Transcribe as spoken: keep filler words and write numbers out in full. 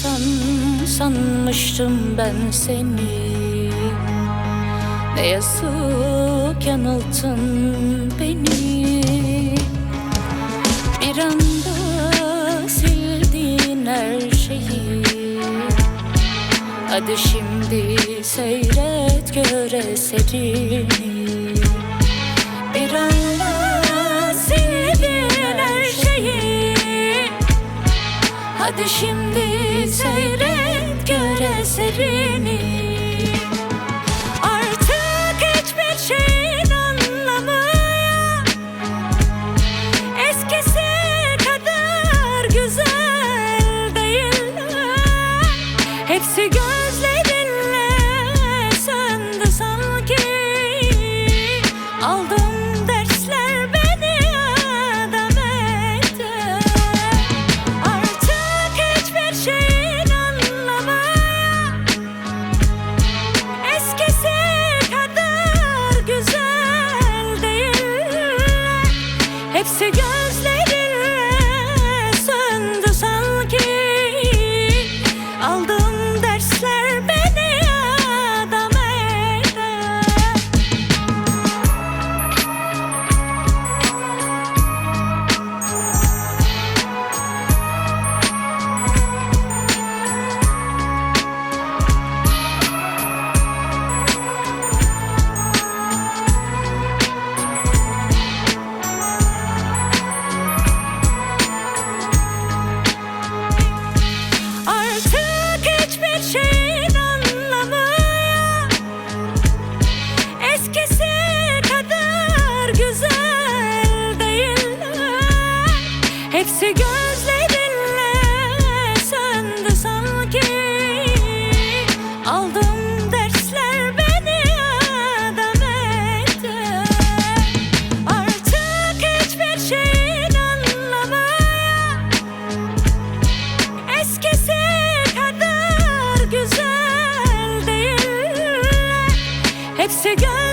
insan sanmıştım ben seni. Ne yazık yanılttın beni. Bir anda sildin her şeyi. Hadi şimdi seyret gör eserini. Bir anda sildin her şeyi. Hadi şimdi seyret gör eserini. Artık hiçbir şeyin anlamı eskisi kadar güzel değil. Hepsi gözlerinle söndü sanki. Aldığım dersler beni adam etti. Artık hiçbir şeyin anlamı eskisi kadar güzel değil. Hepsi gözlerinle söndü sanki. Aldığım dersler beni adam etti. Artık hiçbir şeyin anlamı eskisi kadar güzel değil. Hepsi gözlerinle söndü sanki. Aldığım dersler beni adam etti. Artık hiçbir şeyin anlamı eskisi kadar güzel değil. Hepsi güzel.